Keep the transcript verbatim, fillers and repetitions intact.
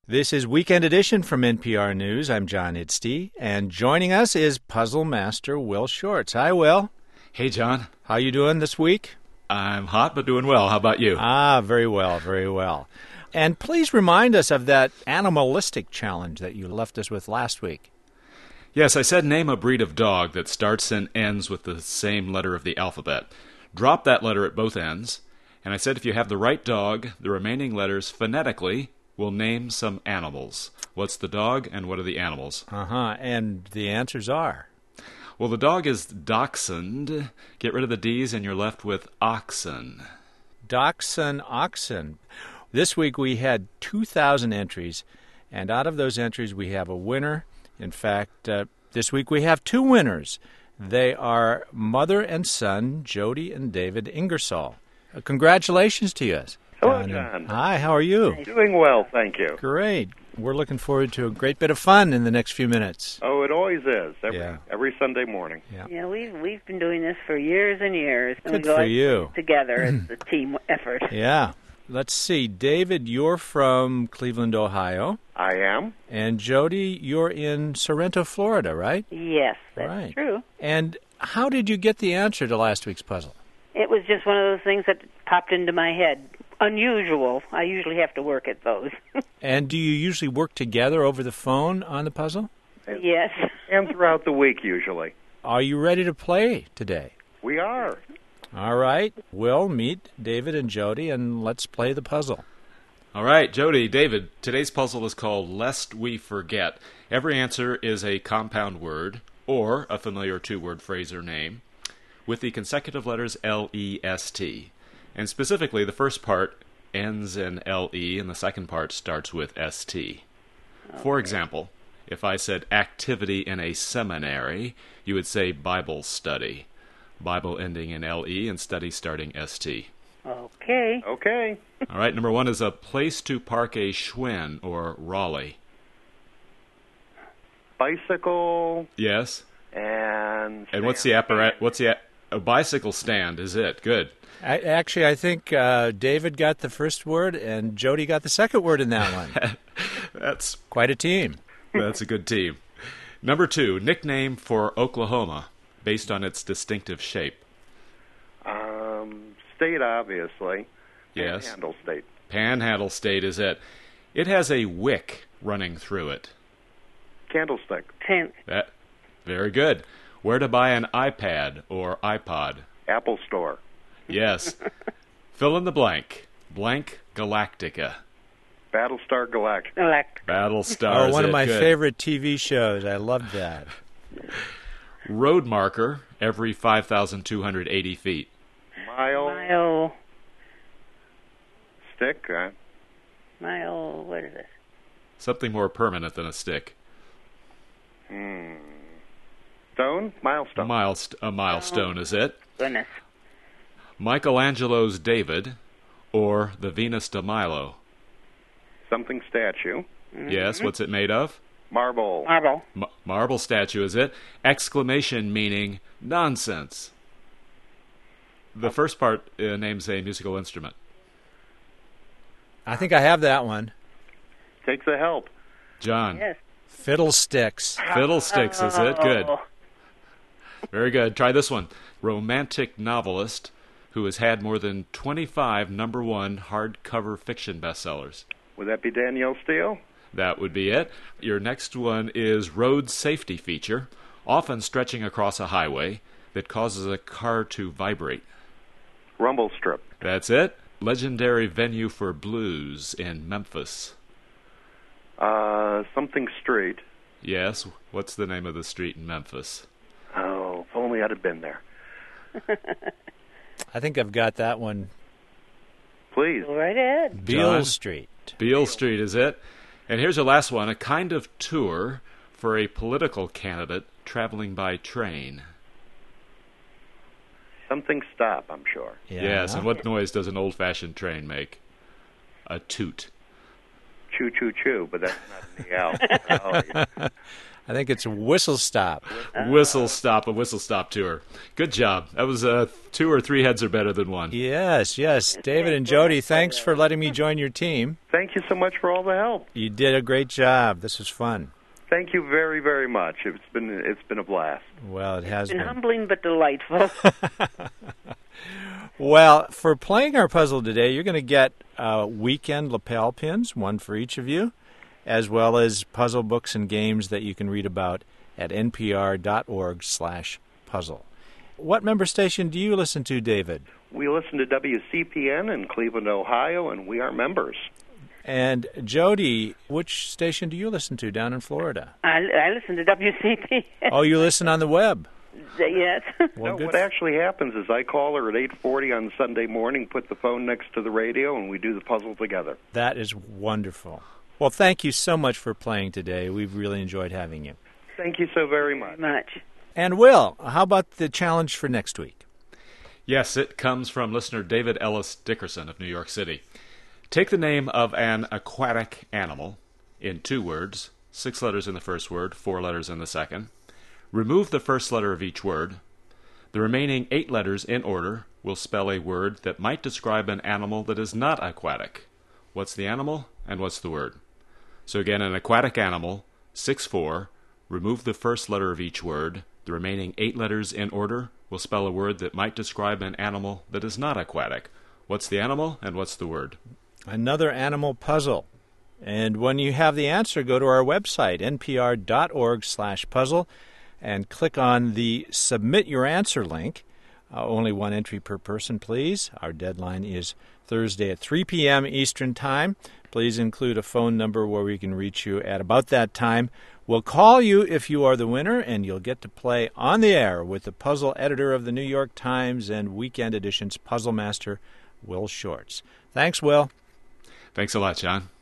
This is Weekend Edition from N P R News. I'm John Idstey, and joining us is puzzle master Will Shortz. Hi, Will. Hey, John. How you doing this week? I'm hot, but doing well. How about you? Ah, very well, very well. And please remind us of that animalistic challenge that you left us with last week. Yes, I said name a breed of dog that starts and ends with the same letter of the alphabet. Drop that letter at both ends. And I said if you have the right dog, the remaining letters phonetically will name some animals. What's the dog and what are the animals? Uh-huh, and the answers are? Well, the dog is dachshund. Get rid of the D's and you're left with oxen. Dachshund, oxen. This week we had two thousand entries, and out of those entries we have a winner. In fact, uh, this week we have two winners. They are mother and son, Jody and David Ingersoll. Uh, congratulations to you. Hello, John. John. Hi, how are you? Doing well, thank you. Great. We're looking forward to a great bit of fun in the next few minutes. Oh, it always is. Every, Yeah. every Sunday morning. Yeah. Yeah, we've we've been doing this for years and years. And Good we go for out you. Together, it's a team effort. Yeah. Let's see. David, you're from Cleveland, Ohio. I am. And Jody, you're in Sorrento, Florida, right? Yes, that's Right. true. And how did you get the answer to last week's puzzle? It was just one of those things that popped into my head. Unusual. I usually have to work at those. And do you usually work together over the phone on the puzzle? Yes. And throughout the week, usually. Are you ready to play today? We are. All right. We'll meet David and Jody, and let's play the puzzle. All right, Jody, David, today's puzzle is called Lest We Forget. Every answer is a compound word or a familiar two-word phrase or name with the consecutive letters L E S T. And specifically, the first part ends in L E and the second part starts with S T. Okay. For example, if I said activity in a seminary, you would say Bible study. Bible ending in L E and study starting S T. Okay. Okay. All right, number one is a place to park a Schwinn or Raleigh. Bicycle Yes. and... And what's the apparat? What's the a, a bicycle stand? Is it good? I, actually, I think uh, David got the first word, and Jody got the second word in that one. That's Quite a team. that's a good team. Number two, nickname for Oklahoma, based on its distinctive shape. Um, state, obviously. Yes. Panhandle State. Panhandle State is it. It has a wick running through it. Candlestick. Ten. That very good. Where to buy an iPad or iPod? Apple Store. Yes. Fill in the blank. Blank Galactica. Battlestar Galactica. Elect. Battlestar. Oh, one is of it? my Good. favorite T V shows. I loved that. Road marker every five thousand two hundred eighty feet. Mile. Mile. Stick. Uh, Mile. What is it? Something more permanent than a stick. hmm. Stone. Milestone. Milest- a milestone is it. Goodness. Michelangelo's David or the Venus de Milo. Something statue. Yes, what's it made of? Marble. Marble. M- marble statue is it. Exclamation meaning nonsense. The first part uh, names a musical instrument. I think I have that one. Takes a help. John. Yes. Fiddlesticks. Fiddlesticks is it. Good. Oh. Very good. Try this one. Romantic novelist who has had more than twenty-five number one hardcover fiction bestsellers. Would that be Danielle Steele? That would be it. Your next one is road safety feature, often stretching across a highway that causes a car to vibrate. Rumble Strip. That's it. Legendary venue for blues in Memphis. Uh, something Street. Yes. What's the name of the street in Memphis? Oh, if only I'd have been there. I think I've got that one. Please. Go right ahead. Beale John? Street. Beale Street is it. And here's your last one, a kind of tour for a political candidate traveling by train. Something Stop, I'm sure. Yeah. Yes, and what noise does an old-fashioned train make? A toot. choo choo choo, but that's not in the Alps. Oh, yeah. I think it's Whistle Stop. Whistle Stop, a Whistle Stop tour. Good job. That was uh, two or three heads are better than one. Yes, yes. David and Jody, thanks for letting me join your team. Thank you so much for all the help. You did a great job. This was fun. Thank you very, very much. It's been it's been a blast. Well, it has It's been been. humbling but delightful. Well, for playing our puzzle today, you're going to get uh, weekend lapel pins, one for each of you, as well as puzzle books and games that you can read about at npr.org slash puzzle. What member station do you listen to, David? We listen to W C P N in Cleveland, Ohio, and we are members. And Jody, which station do you listen to down in Florida? I, I listen to W C P. Oh, you listen on the web. Yes. Well, no, good. what actually happens is I call her at eight forty on Sunday morning, put the phone next to the radio, and we do the puzzle together. That is wonderful. Well, thank you so much for playing today. We've really enjoyed having you. Thank you so very much. Much. And Will, how about the challenge for next week? Yes, it comes from listener David Ellis Dickerson of New York City. Take the name of an aquatic animal in two words, six letters in the first word, four letters in the second. Remove the first letter of each word. The remaining eight letters in order will spell a word that might describe an animal that is not aquatic. What's the animal and what's the word? So again, an aquatic animal, six four. Remove the first letter of each word. The remaining eight letters in order will spell a word that might describe an animal that is not aquatic. What's the animal and what's the word? Another animal puzzle. And when you have the answer, go to our website, npr.org slash puzzle, and click on the Submit Your Answer link. Uh, only one entry per person, please. Our deadline is Thursday at three p.m. Eastern Time. Please include a phone number where we can reach you at about that time. We'll call you if you are the winner, and you'll get to play on the air with the puzzle editor of the New York Times and Weekend Edition's puzzle master, Will Shortz. Thanks, Will. Thanks a lot, John.